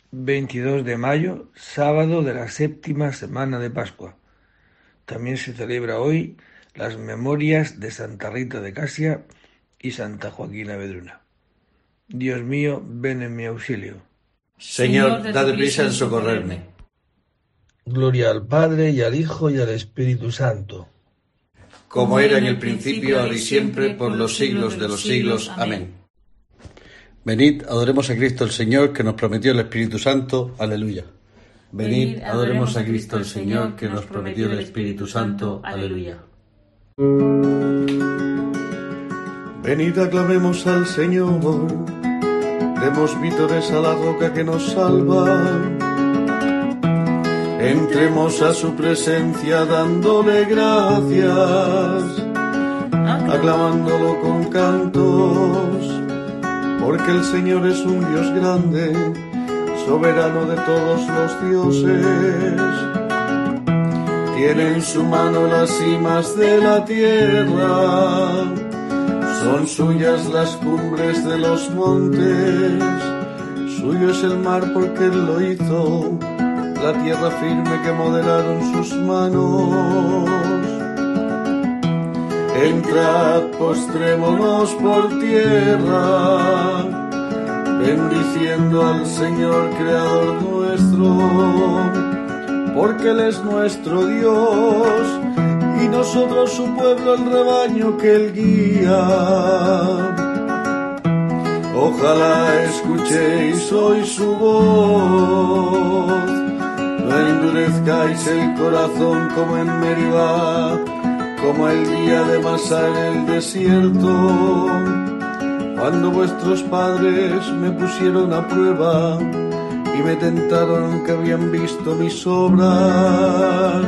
22 de mayo, sábado de la séptima semana de Pascua. También se celebra hoy las memorias de Santa Rita de Casia y Santa Joaquina Vedruna. Dios mío, ven en mi auxilio. Señor, date prisa en socorrerme. Gloria al Padre, y al Hijo, y al Espíritu Santo. Como era en el principio, ahora y siempre, por los siglos de los siglos. Amén. Venid, adoremos a Cristo el Señor, que nos prometió el Espíritu Santo. Aleluya. Venid, adoremos a Cristo el Señor, que nos prometió el Espíritu Santo. Aleluya. Venid, aclamemos al Señor, demos vítores a la roca que nos salva. Entremos a su presencia dándole gracias, aclamándolo con cantos, porque el Señor es un Dios grande, soberano de todos los dioses. Tiene en su mano las cimas de la tierra, son suyas las cumbres de los montes, suyo es el mar porque Él lo hizo, la tierra firme que modelaron sus manos. Entrad, postrémonos por tierra, bendiciendo al Señor Creador nuestro, porque Él es nuestro Dios, y nosotros su pueblo, el rebaño que Él guía. Ojalá escuchéis hoy su voz, no endurezcáis el corazón como en Meribá, como el día de Masá en el desierto, cuando vuestros padres me pusieron a prueba y me tentaron que habían visto mis obras.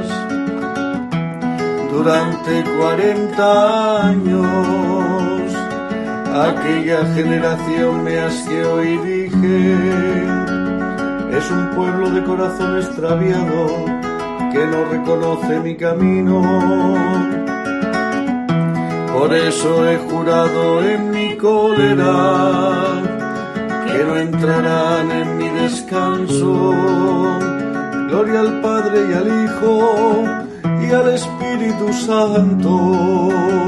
Durante 40 años aquella generación me asqueó y dije: es un pueblo de corazón extraviado que no reconoce mi camino. Por eso he jurado en mi cólera que no entrarán en mi descanso. Gloria al Padre y al Hijo y al Espíritu Santo,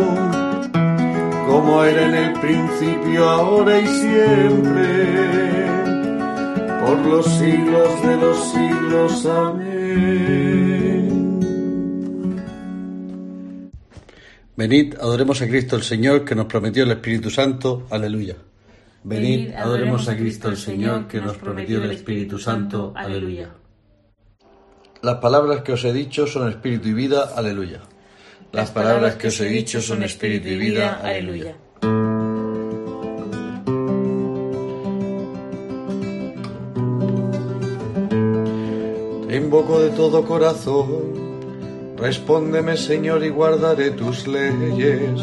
como era en el principio, ahora y siempre, por los siglos de los siglos. Amén. Venid, adoremos a Cristo el Señor, que nos prometió el Espíritu Santo. Aleluya. Venid, adoremos a Cristo el Señor, que nos prometió el Espíritu Santo. Aleluya. Las palabras que os he dicho son espíritu y vida. Aleluya. Las palabras que os he dicho son espíritu y vida. Aleluya. Te invoco de todo corazón, respóndeme, Señor, y guardaré tus leyes.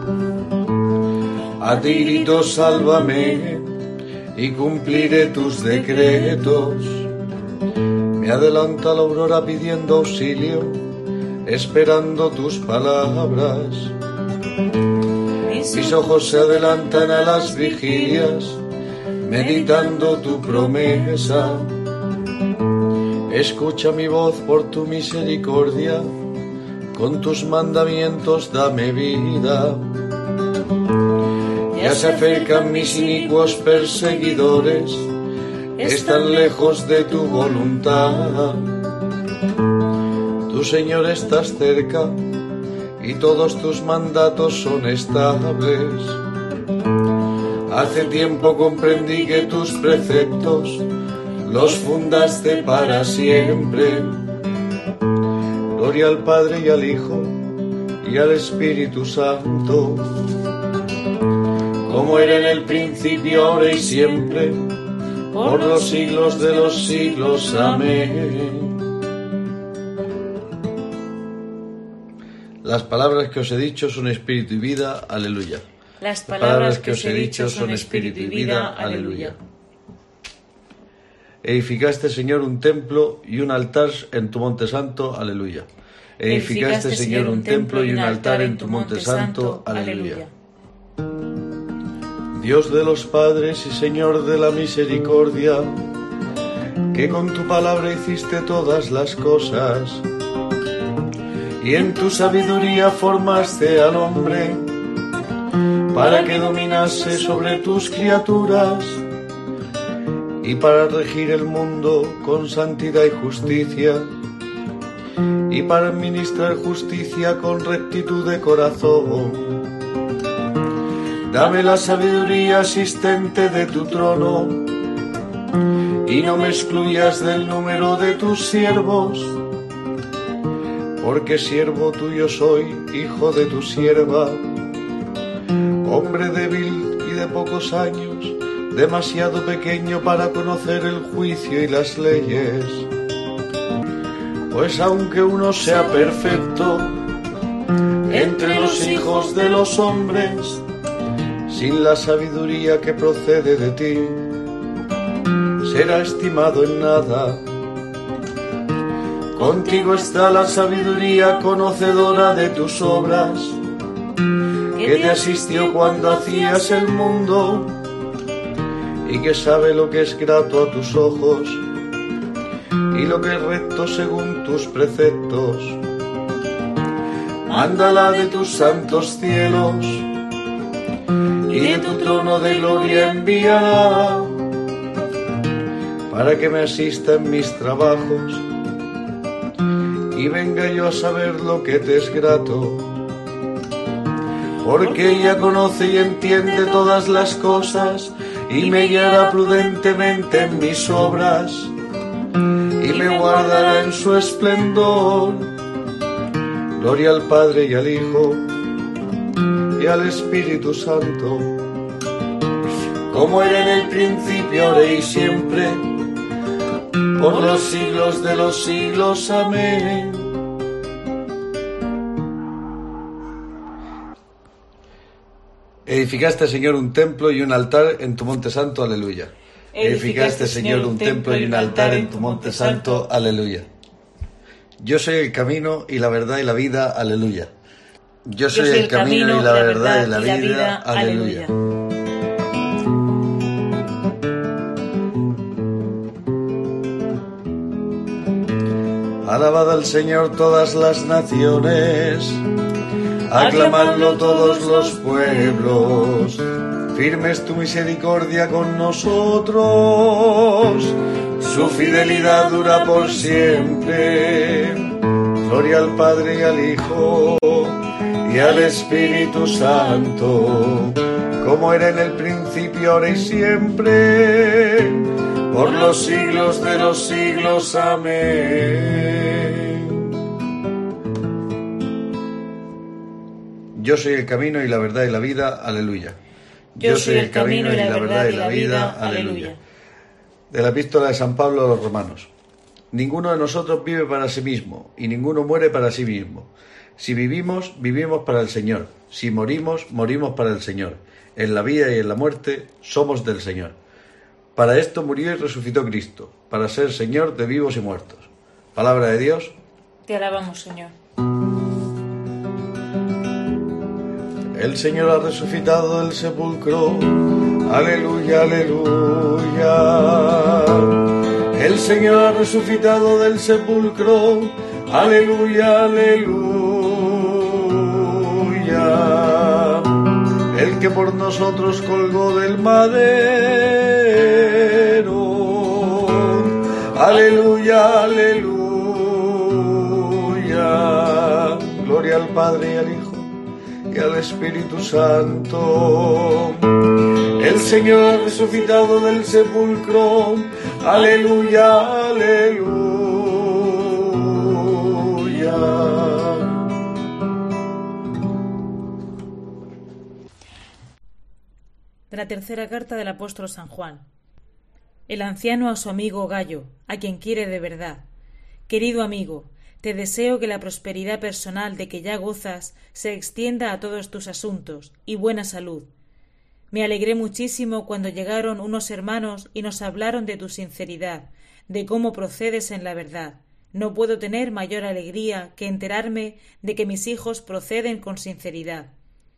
A ti grito, sálvame, y cumpliré tus decretos. Me adelanta la aurora pidiendo auxilio, esperando tus palabras. Mis ojos se adelantan a las vigilias, meditando tu promesa. Escucha mi voz por tu misericordia, con tus mandamientos dame vida. Ya se acercan mis inicuos perseguidores, están lejos de tu voluntad. Tú, Señor, estás cerca, y todos tus mandatos son estables. Hace tiempo comprendí que tus preceptos los fundaste para siempre. Gloria al Padre y al Hijo y al Espíritu Santo, como era en el principio, ahora y siempre, por los siglos de los siglos. Amén. Las palabras que os he dicho son espíritu y vida. Aleluya. Las palabras que os he dicho son espíritu y vida. Aleluya. Edificaste, Señor, un templo y un altar en tu monte santo. Aleluya. Edificaste, Señor, un templo y un altar en tu monte santo. Aleluya. Dios de los padres y Señor de la misericordia, que con tu palabra hiciste todas las cosas, y en tu sabiduría formaste al hombre, para que dominase sobre tus criaturas, y para regir el mundo con santidad y justicia, y para administrar justicia con rectitud de corazón. Dame la sabiduría asistente de tu trono, y no me excluyas del número de tus siervos, porque siervo tuyo soy, hijo de tu sierva, hombre débil y de pocos años, demasiado pequeño para conocer el juicio y las leyes. Pues aunque uno sea perfecto entre los hijos de los hombres, sin la sabiduría que procede de ti, será estimado en nada. Contigo está la sabiduría conocedora de tus obras, que te asistió cuando hacías el mundo, y que sabe lo que es grato a tus ojos y lo que es recto según tus preceptos. Mándala de tus santos cielos, y de tu trono de gloria envíala, para que me asista en mis trabajos y venga yo a saber lo que te es grato. Porque ella conoce y entiende todas las cosas, y me guiará prudentemente en mis obras, y me guardará en su esplendor. Gloria al Padre y al Hijo y al Espíritu Santo, como era en el principio, ahora y siempre, por los siglos de los siglos. Amén. Edificaste, Señor, un templo y un altar en tu monte santo, aleluya. Edificaste, Señor, un templo y un altar en tu monte santo, aleluya. Yo soy el camino y la verdad y la vida, aleluya. Yo soy el camino y la verdad y la vida, aleluya. Alabad al Señor todas las naciones, aclamadlo todos los pueblos. Firme es tu misericordia con nosotros, su fidelidad dura por siempre. Gloria al Padre y al Hijo y al Espíritu Santo, como era en el principio, ahora y siempre, por los siglos de los siglos. Amén. Yo soy el camino y la verdad y la vida, aleluya. Yo soy el camino y la verdad y la vida, aleluya. De la epístola de San Pablo a los Romanos. Ninguno de nosotros vive para sí mismo, y ninguno muere para sí mismo. Si vivimos, vivimos para el Señor. Si morimos, morimos para el Señor. En la vida y en la muerte somos del Señor. Para esto murió y resucitó Cristo, para ser Señor de vivos y muertos. Palabra de Dios. Te alabamos, Señor. El Señor ha resucitado del sepulcro. Aleluya, aleluya. El Señor ha resucitado del sepulcro. Aleluya, aleluya. El que por nosotros colgó del madero. Aleluya, aleluya. Gloria al Padre y al Hijo y al Espíritu Santo. El Señor ha resucitado del sepulcro. Aleluya, aleluya. De la tercera carta del apóstol San Juan. El anciano a su amigo Gayo, a quien quiere de verdad. Querido amigo, te deseo que la prosperidad personal de que ya gozas se extienda a todos tus asuntos y buena salud. Me alegré muchísimo cuando llegaron unos hermanos y nos hablaron de tu sinceridad, de cómo procedes en la verdad. No puedo tener mayor alegría que enterarme de que mis hijos proceden con sinceridad.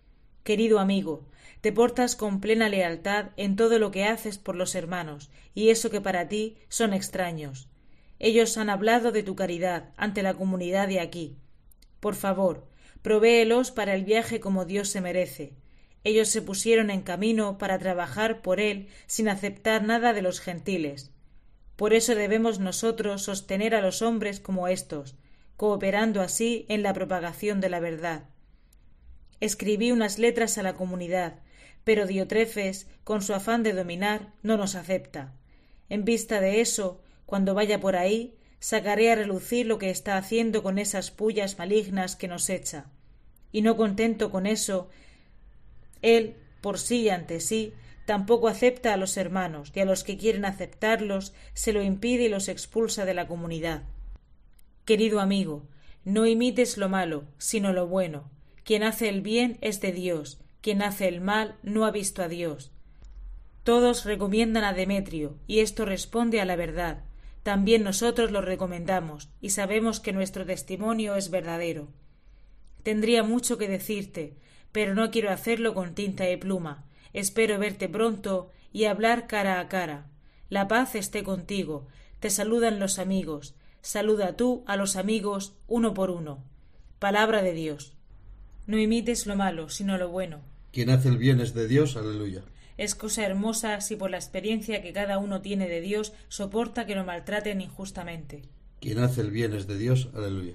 Querido amigo, te portas con plena lealtad en todo lo que haces por los hermanos, y eso que para ti son extraños. Ellos han hablado de tu caridad ante la comunidad de aquí. Por favor, provéelos para el viaje como Dios se merece. Ellos se pusieron en camino para trabajar por él sin aceptar nada de los gentiles. Por eso debemos nosotros sostener a los hombres como éstos, cooperando así en la propagación de la verdad. Escribí unas letras a la comunidad, pero Diotrefes, con su afán de dominar, no nos acepta. En vista de eso, cuando vaya por ahí, sacaré a relucir lo que está haciendo con esas pullas malignas que nos echa. Y no contento con eso, él, por sí y ante sí, tampoco acepta a los hermanos, y a los que quieren aceptarlos se lo impide y los expulsa de la comunidad. Querido amigo, no imites lo malo, sino lo bueno. Quien hace el bien es de Dios, quien hace el mal no ha visto a Dios. Todos recomiendan a Demetrio, y esto responde a la verdad. También nosotros lo recomendamos, y sabemos que nuestro testimonio es verdadero. Tendría mucho que decirte, pero no quiero hacerlo con tinta y pluma. Espero verte pronto y hablar cara a cara. La paz esté contigo. Te saludan los amigos. Saluda tú a los amigos uno por uno. Palabra de Dios. No imites lo malo, sino lo bueno. Quien hace el bien es de Dios, aleluya. Es cosa hermosa si por la experiencia que cada uno tiene de Dios soporta que lo maltraten injustamente. Quien hace el bien es de Dios, aleluya.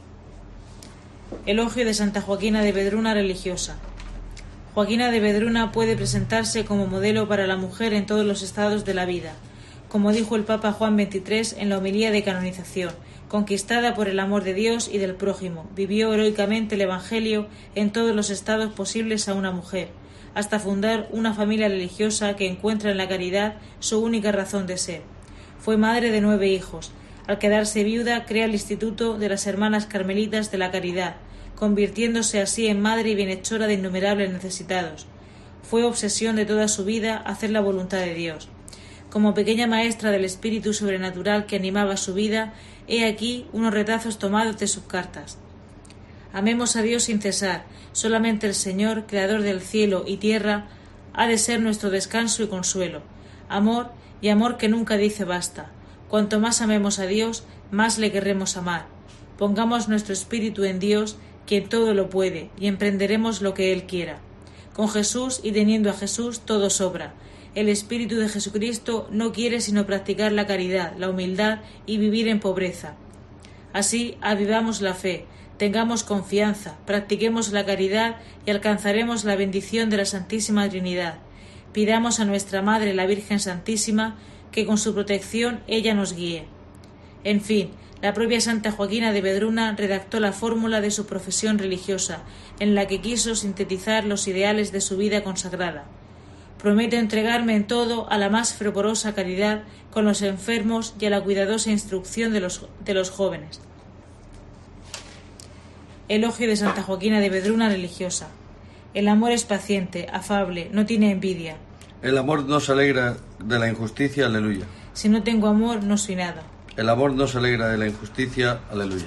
Elogio de Santa Joaquina de Vedruna religiosa. Joaquina de Vedruna puede presentarse como modelo para la mujer en todos los estados de la vida, como dijo el Papa Juan XXIII en la homilía de canonización. Conquistada por el amor de Dios y del prójimo, vivió heroicamente el Evangelio en todos los estados posibles a una mujer, hasta fundar una familia religiosa que encuentra en la caridad su única razón de ser. Fue madre de 9 hijos. Al quedarse viuda, crea el Instituto de las Hermanas Carmelitas de la Caridad, convirtiéndose así en madre y bienhechora de innumerables necesitados. Fue obsesión de toda su vida hacer la voluntad de Dios. Como pequeña maestra del espíritu sobrenatural que animaba su vida, he aquí unos retazos tomados de sus cartas. Amemos a Dios sin cesar. Solamente el Señor, creador del cielo y tierra, ha de ser nuestro descanso y consuelo. Amor y amor que nunca dice basta. Cuanto más amemos a Dios, más le querremos amar. Pongamos nuestro espíritu en Dios, quien todo lo puede, y emprenderemos lo que Él quiera. Con Jesús y teniendo a Jesús todo sobra. El Espíritu de Jesucristo no quiere sino practicar la caridad, la humildad y vivir en pobreza. Así avivamos la fe, tengamos confianza, practiquemos la caridad y alcanzaremos la bendición de la Santísima Trinidad. Pidamos a nuestra Madre la Virgen Santísima que con su protección ella nos guíe. En fin, la propia Santa Joaquina de Vedruna redactó la fórmula de su profesión religiosa, en la que quiso sintetizar los ideales de su vida consagrada. Prometo entregarme en todo a la más fervorosa caridad con los enfermos y a la cuidadosa instrucción de los jóvenes. Elogio de Santa Joaquina de Vedruna religiosa. El amor es paciente, afable, no tiene envidia. El amor no se alegra de la injusticia, aleluya. Si no tengo amor, no soy nada. El amor no se alegra de la injusticia, aleluya.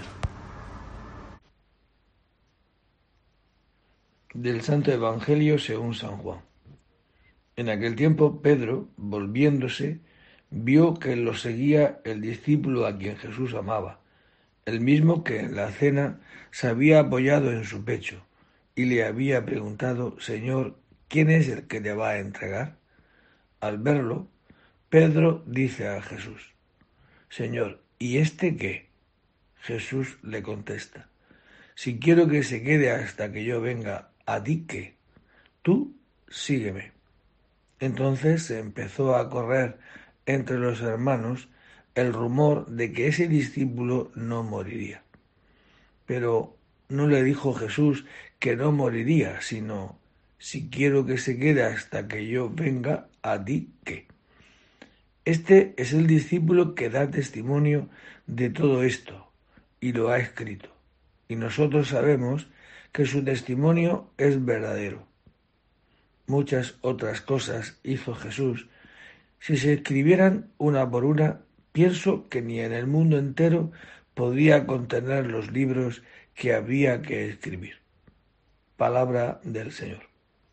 Del Santo Evangelio según San Juan. En aquel tiempo Pedro, volviéndose, vio que lo seguía el discípulo a quien Jesús amaba, el mismo que en la cena se había apoyado en su pecho, y le había preguntado: Señor, ¿quién es el que te va a entregar? Al verlo, Pedro dice a Jesús: Señor, ¿y este qué? Jesús le contesta: Si quiero que se quede hasta que yo venga, ¿a ti qué? Tú sígueme. Entonces se empezó a correr entre los hermanos el rumor de que ese discípulo no moriría. Pero no le dijo Jesús que no moriría, sino: si quiero que se quede hasta que yo venga, ¿a ti qué? Este es el discípulo que da testimonio de todo esto y lo ha escrito, y nosotros sabemos que su testimonio es verdadero. Muchas otras cosas hizo Jesús. Si se escribieran una por una, pienso que ni en el mundo entero podría contener los libros que habría que escribir. Palabra del Señor.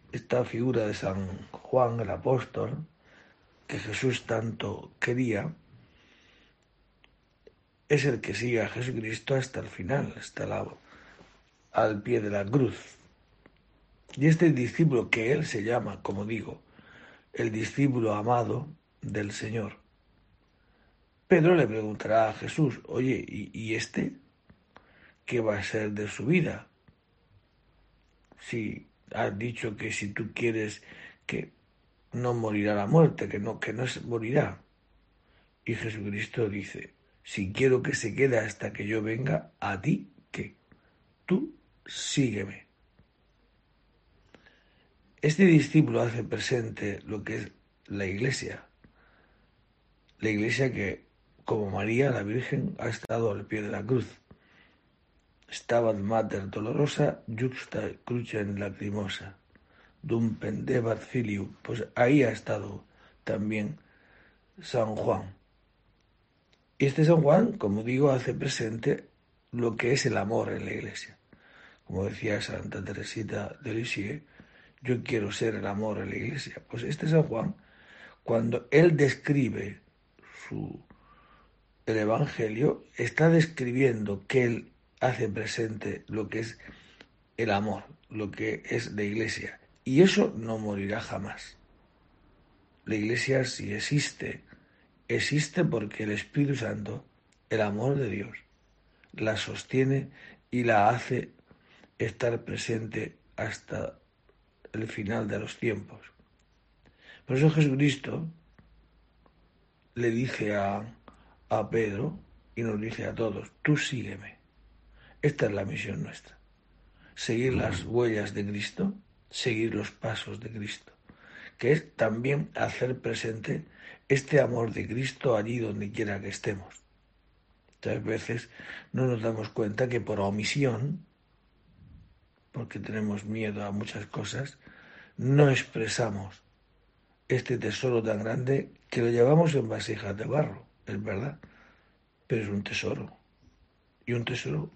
esta figura de San Juan el apóstol, que Jesús tanto quería, es el que sigue a Jesucristo hasta el final, al pie de la cruz. Y este discípulo que él se llama, como digo, el discípulo amado del Señor. Pedro le preguntará a Jesús, oye, ¿y este qué va a ser de su vida? Si has dicho que si tú quieres que no morirá la muerte, que no morirá. Y Jesucristo dice, si quiero que se quede hasta que yo venga, a ti, ¿qué? Tú sígueme. Este discípulo hace presente lo que es la Iglesia que, como María, la Virgen, ha estado al pie de la cruz. Stabat mater dolorosa, juxta crucem lacrimosa, dum pendebat filium. Pues ahí ha estado también San Juan. Y este San Juan, como digo, hace presente lo que es el amor en la Iglesia. Como decía Santa Teresita de Lisieux, yo quiero ser el amor en la Iglesia. Pues este San Juan, cuando él describe el Evangelio, está describiendo que él hace presente lo que es el amor, lo que es la Iglesia. Y eso no morirá jamás. La Iglesia, si existe porque el Espíritu Santo, el amor de Dios, la sostiene y la hace estar presente hasta el final de los tiempos. Por eso Jesucristo le dice a Pedro y nos dice a todos, tú sígueme. Esta es la misión nuestra. Seguir las huellas de Cristo, seguir los pasos de Cristo, que es también hacer presente este amor de Cristo allí donde quiera que estemos. Muchas veces no nos damos cuenta que por omisión, porque tenemos miedo a muchas cosas, no expresamos este tesoro tan grande que lo llevamos en vasijas de barro, es verdad, pero es un tesoro. Y un tesoro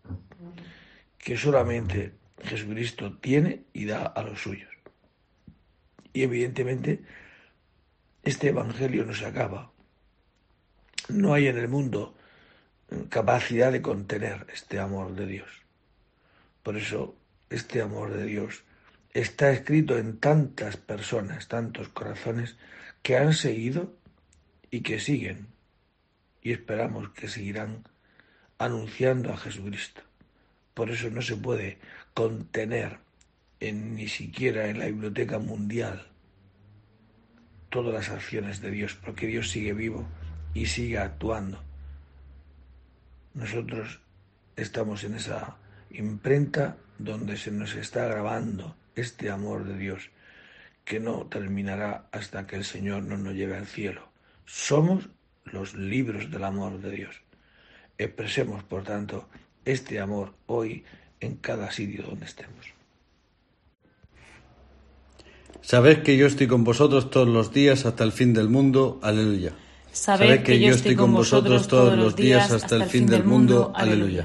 que solamente Jesucristo tiene y da a los suyos. Y evidentemente este Evangelio no se acaba. No hay en el mundo capacidad de contener este amor de Dios. Por eso este amor de Dios está escrito en tantas personas, tantos corazones que han seguido y que siguen. Y esperamos que seguirán anunciando a Jesucristo. Por eso no se puede contener ni siquiera en la biblioteca mundial todas las acciones de Dios, porque Dios sigue vivo y sigue actuando. Nosotros estamos en esa imprenta donde se nos está grabando este amor de Dios, que no terminará hasta que el Señor no nos lleve al cielo. Somos los libros del amor de Dios. Expresemos, por tanto, este amor hoy en cada sitio donde estemos. Sabed que yo estoy con vosotros todos los días hasta el fin del mundo. Aleluya. Sabed que yo estoy con vosotros todos los días hasta el fin del mundo. Aleluya.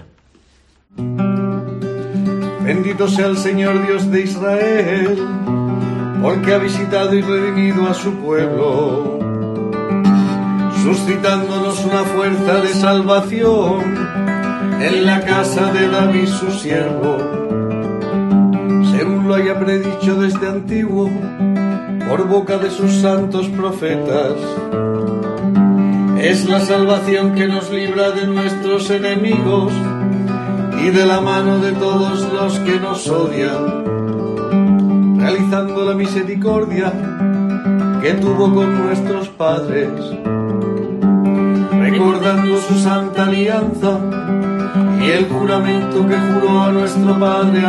Bendito sea el Señor Dios de Israel, porque ha visitado y redimido a su pueblo, suscitándonos una fuerza de salvación en la casa de David su siervo, según lo haya predicho desde antiguo por boca de sus santos profetas. Es la salvación que nos libra de nuestros enemigos y de la mano de todos los que nos odian, realizando la misericordia que tuvo con nuestros padres, recordando su santa alianza y el juramento que juró a nuestro padre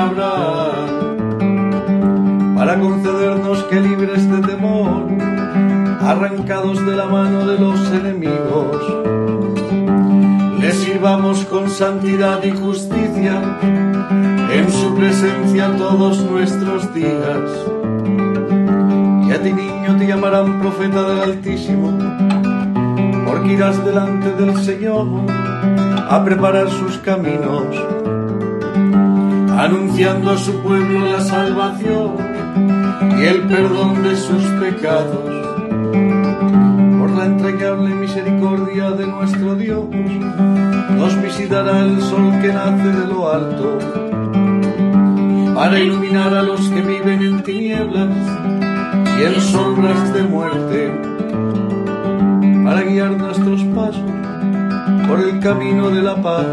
Abraham, para concedernos que libres de temor, arrancados de la mano de los enemigos, le sirvamos con santidad y justicia en su presencia todos nuestros días. Y a ti, niño, te llamarán profeta del Altísimo, porque irás delante del Señor a preparar sus caminos, anunciando a su pueblo la salvación y el perdón de sus pecados. Por la entrañable misericordia de nuestro Dios, nos visitará el sol que nace de lo alto, para iluminar a los que viven en tinieblas y en sombras de muerte, para guiar nuestros pasos por el camino de la paz.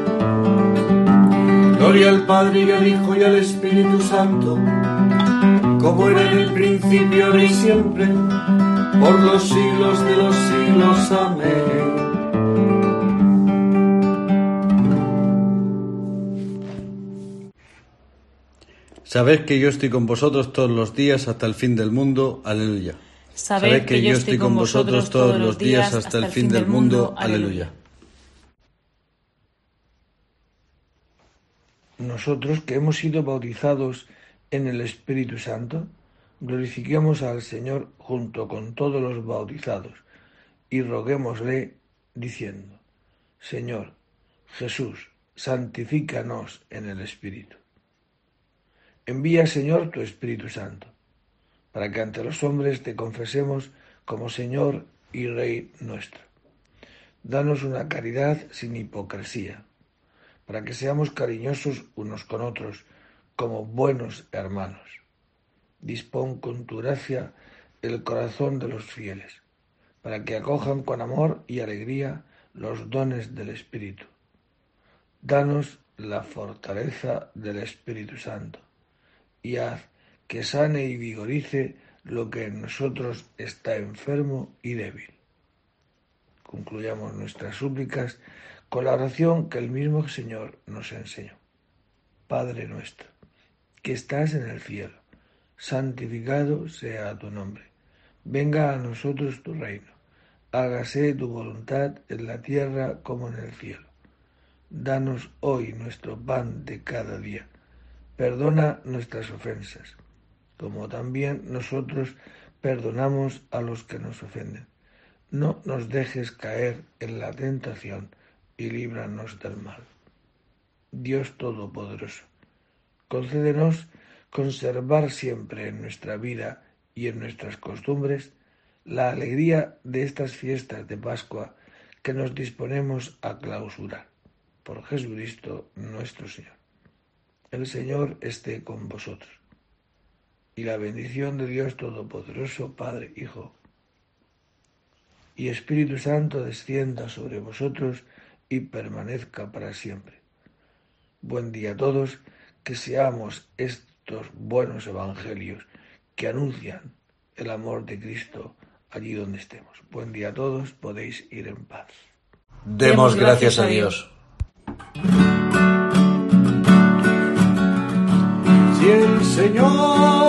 Gloria al Padre y al Hijo y al Espíritu Santo, como era en el principio, ahora y siempre, por los siglos de los siglos. Amén. Sabed que yo estoy con vosotros todos los días hasta el fin del mundo. Aleluya. Sabed que yo estoy con vosotros todos los días hasta el fin del mundo. Aleluya. Nosotros que hemos sido bautizados en el Espíritu Santo, glorifiquemos al Señor junto con todos los bautizados y roguémosle diciendo: Señor Jesús, santifícanos en el Espíritu. Envía, Señor, tu Espíritu Santo, para que ante los hombres te confesemos como Señor y Rey nuestro. Danos una caridad sin hipocresía, para que seamos cariñosos unos con otros como buenos hermanos. Dispón con tu gracia el corazón de los fieles, para que acojan con amor y alegría los dones del Espíritu. Danos la fortaleza del Espíritu Santo, y haz que sane y vigorice lo que en nosotros está enfermo y débil. Concluyamos nuestras súplicas con la oración que el mismo Señor nos enseñó. Padre nuestro, que estás en el cielo, santificado sea tu nombre. Venga a nosotros tu reino. Hágase tu voluntad en la tierra como en el cielo. Danos hoy nuestro pan de cada día. Perdona nuestras ofensas, como también nosotros perdonamos a los que nos ofenden. No nos dejes caer en la tentación y líbranos del mal. Dios Todopoderoso, concédenos conservar siempre en nuestra vida y en nuestras costumbres la alegría de estas fiestas de Pascua que nos disponemos a clausurar. Por Jesucristo nuestro Señor. El Señor esté con vosotros, y la bendición de Dios Todopoderoso, Padre, Hijo y Espíritu Santo descienda sobre vosotros y permanezca para siempre. Buen día a todos, que seamos estos buenos evangelios que anuncian el amor de Cristo allí donde estemos. Buen día a todos, podéis ir en paz. Demos gracias a Dios. Si el Señor